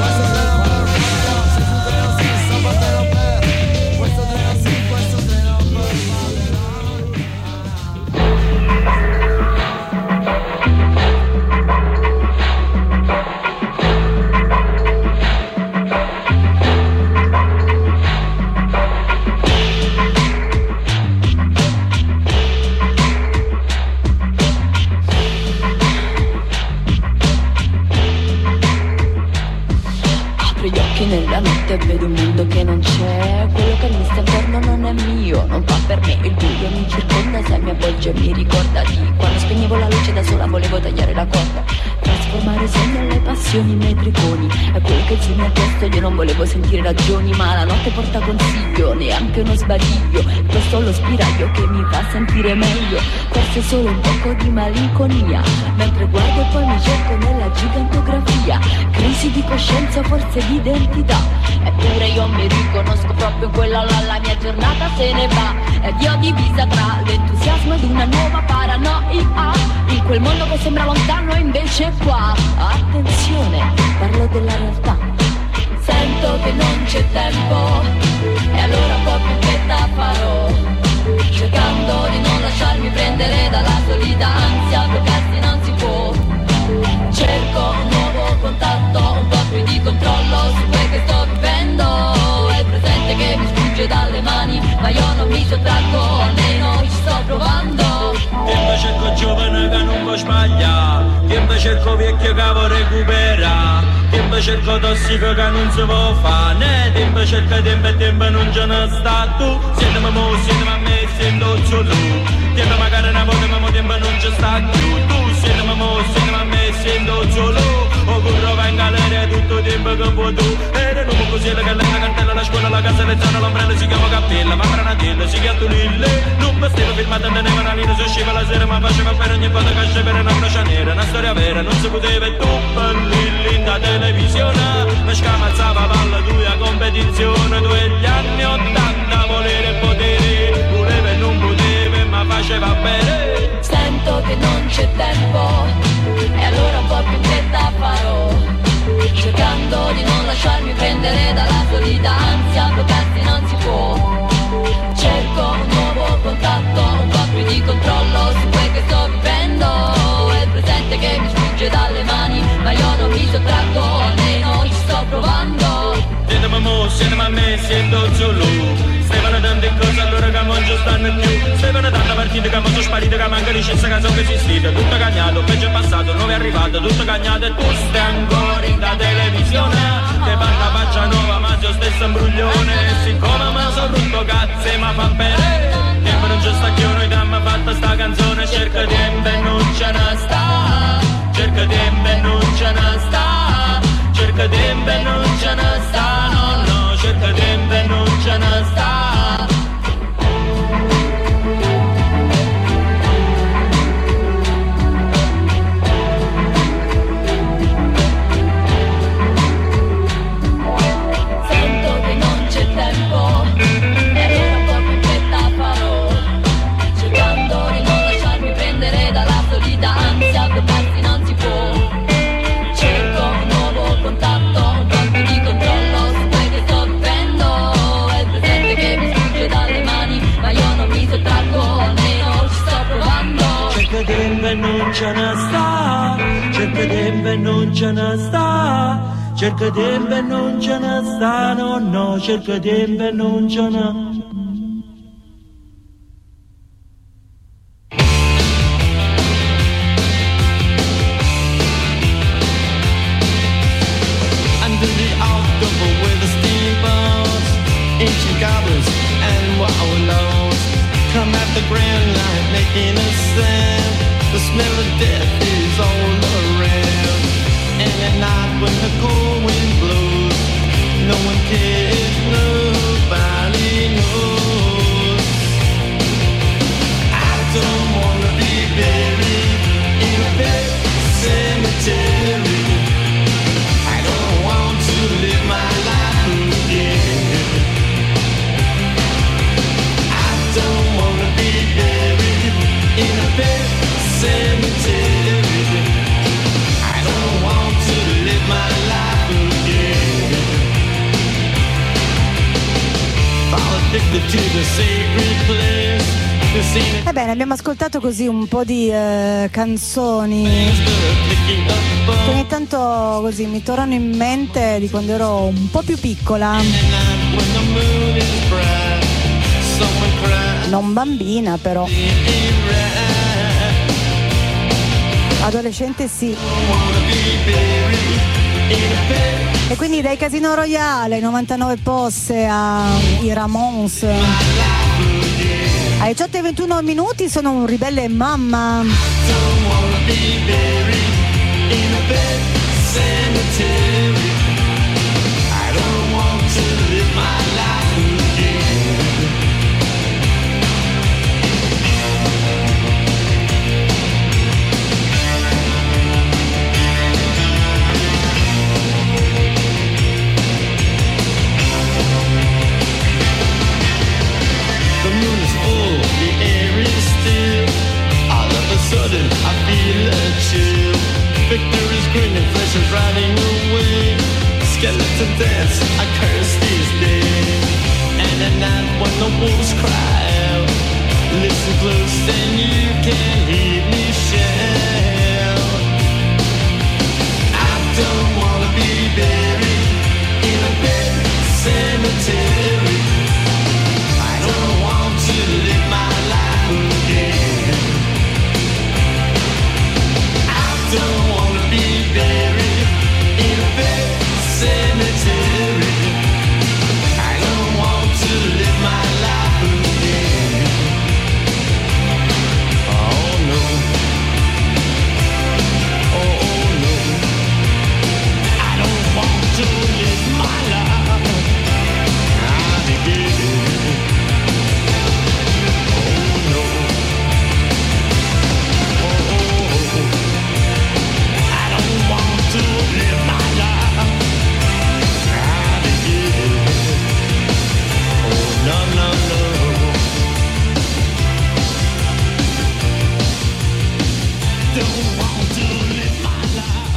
Nella notte vedo un mondo che non c'è, quello che mi sta intorno non è mio, non fa per me, il buio mi circonda, se mi avvolge mi ricorda di quando spegnevo la luce da sola, volevo tagliare la corda, trasformare sogni alle passioni nei triconi, è quello che Gesù mi ha chiesto, io non volevo sentire ragioni, ma la notte porta consiglio, neanche uno sbadiglio, questo è lo spiraglio che mi fa sentire meglio, forse solo un poco di malinconia, mentre guardo e poi mi cerco nella gigantografia, crisi di coscienza, forse di identità, eppure io mi riconosco proprio in quella là, la mia giornata se ne va, ed io divisa tra l'entusiasmo ed una nuova paranoia, in quel mondo che sembra lontano invece è qua, attenzione, parlo della realtà, sento che non c'è tempo, e allora un po' più in fretta farò, cercando di non lasciarmi prendere dalla solita ansia, bloccarsi non si può, cerco un nuovo contatto, un po' più di controllo su quel che sto vivendo, è il presente che mi sfugge dalle mani, ma io non mi sottraggo, almeno ci sto provando. Tempo cerco giovane che non può sbagliare, tempo cerco vecchio che vuole recupera, tempo cerco tossico che non si può fare, né tempo cerco tempo e tempo non ce ne sta tu, siete mo, siete a me, sento solo, tempo magari una volta ma tempo non ci sta più, tu siete mo, siete a me, sento solo, occorro va in galleria tutto il tempo che può tu, e non può così la cartella, la scuola, la casa, le zone, l'ombrello, si chiama cappella, ma granatella, si chiama tulille, non bastava filmata e teneva una linea, si usciva la sera ma faceva per ogni volta che scendeva una croce nera, una storia vera, non si poteva e tu lì in da televisione, mi scamazzava palla tua competizione, tu e gli anni 80 volere e potere, voleva e non poteva ma faceva bene. Sento che non c'è tempo, e allora un po' più in fretta farò, cercando di non lasciarmi prendere dalla solita ansia, bloccarsi non si può, cerco un nuovo contatto, un po' più di controllo su quel che sto vivendo, è il presente che mi sfugge dalle mani, ma io non mi sottraggo, almeno ci sto provando. Siete mo, siete a me, sento solo, stavano tante cose allora che non ci stanno più, stavano tante partite che sono sparite, che manca licenza che sono esistite, tutto cagnato, peggio è passato, nuovo è arrivato, tutto cagnato e tu stai ancora in da televisione, che parla faccia nuova ma io stesso imbruglione, siccome mi sono rotto cazzo ma fa bene, tempo non c'è sta che noi dammi fatta sta canzone, cerca tempo e non ce ne sta, cerca tempo e non ce ne sta, cerca tempo e non ce ne sta, no no, cerca tempo e non ce ne sta. Sento che non c'è tempo, e allora un po' più in fretta farò, cercando di non lasciarmi prendere dalla solita ansia, bloccarsi non si può, cerco un nuovo contatto, un po' più di controllo su quel che sto vivendo, è il presente che mi sfugge dalle mani, ma io non mi sottraggo, almeno ci sto provando. Cerca tempo e non ce ne sta, cerca tempo e non ce ne sta, cerca tempo e non ce ne sta, no no, cerca tempo e non ce ne. Under the October with the steamboats, ancient goblins and wallows come at the grand line making a sound. The smell of death is all around. And at night when the cold wind blows, no one cares, nobody knows. I don't wanna be buried in a pet cemetery. I don't want to live my life again. I don't wanna be buried in a pet cemetery. I don't want to live my life again. Ebbene, abbiamo ascoltato così un po' di canzoni che ogni tanto così mi tornano in mente di quando ero un po' più piccola, non bambina però, adolescente sì. E quindi dai Casino Royale, 99 Posse ai Ramones. Alle 18:21 minuti sono un ribelle mamma. Sudden, I feel a chill. Victory's grinning, flesh is riding away. Skeleton dance, I curse these days. And at night when the wolves cry out, listen close and you can hear me shout. I don't wanna be buried in a pet cemetery. I don't want to live my life again. Don't wanna be buried in a pet cemetery. I don't want to live my life again. Oh no. Oh no. I don't want to live my life again. Oh no. To live my life again. Oh no no no. Don't want to live my life.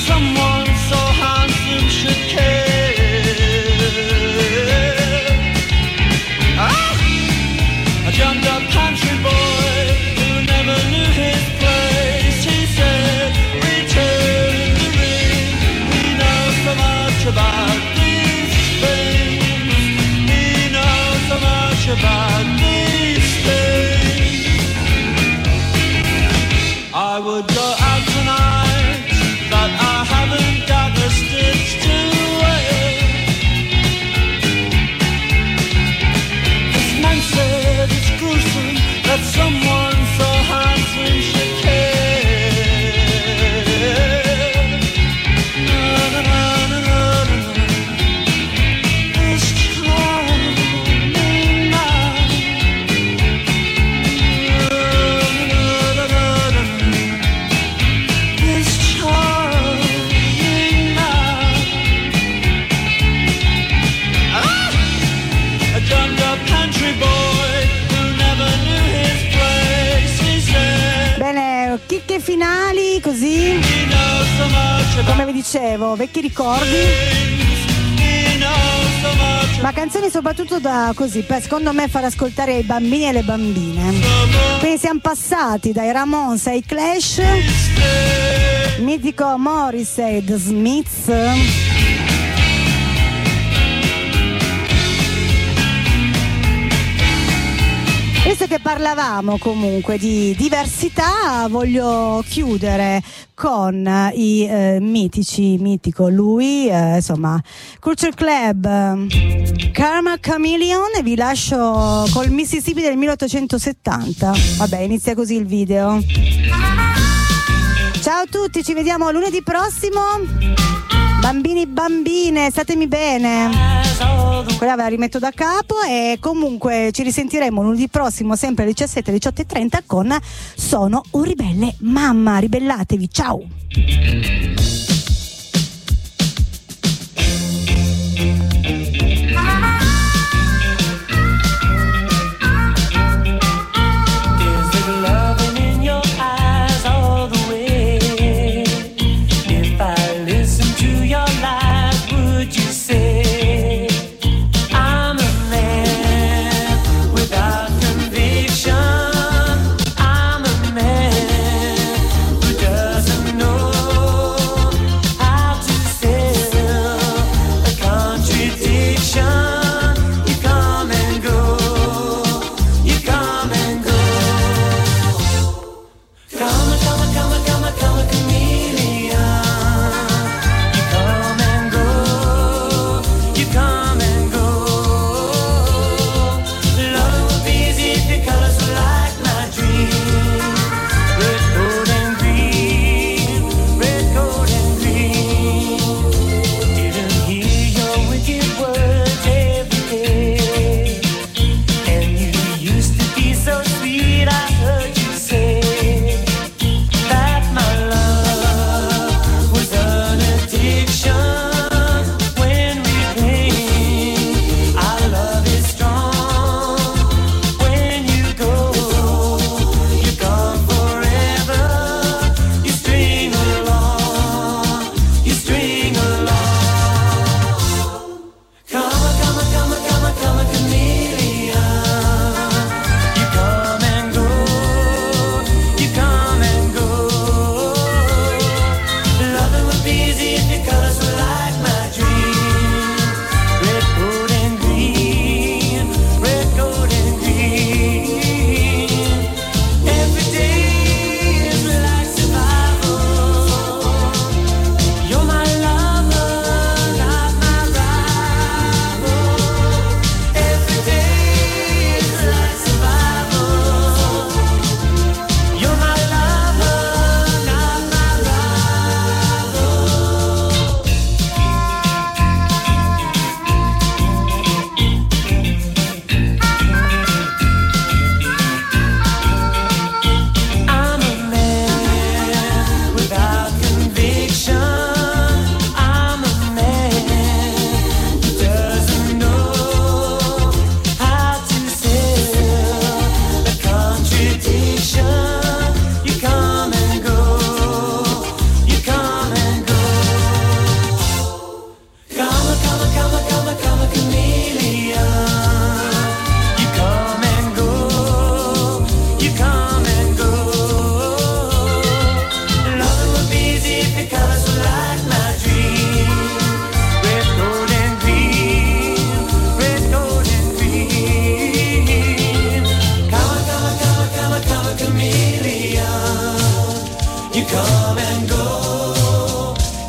someone so handsome should care. A jumped up country boy who never knew his place. He said, return the ring. He knows so much about these things. He knows so much about these things. I would go out tonight, but I haven't got a stitch to wear. This man said it's gruesome that someone so handsome should care. Na, na, na, na, na, na. This charming night. Na, na, na, na, na. This charming night. A jumped up country boy who never knew his place. He said, Bene, chicche finali così, he knows so much about come vi dicevo, vecchi ricordi, things. He knows so much ma canzoni soprattutto da così, per secondo me far ascoltare ai bambini e alle bambine. Quindi siamo passati dai Ramones ai Clash, mitico Morrissey, The Smiths, visto che parlavamo comunque di diversità, voglio chiudere con i mitico lui, insomma, Culture Club, Karma Chameleon, e vi lascio col Mississippi del 1870. Vabbè, inizia così il video. Ciao a tutti, ci vediamo lunedì prossimo. Bambini, bambine, statemi bene. Quella ve la rimetto da capo e comunque ci risentiremo lunedì prossimo sempre alle 17, 18:30 con Sono un ribelle mamma. Ribellatevi, ciao. Is there loving in your eyes all the way? If I listen to your lies, would you say I'm a man without conviction? I'm a man who doesn't know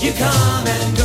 you come and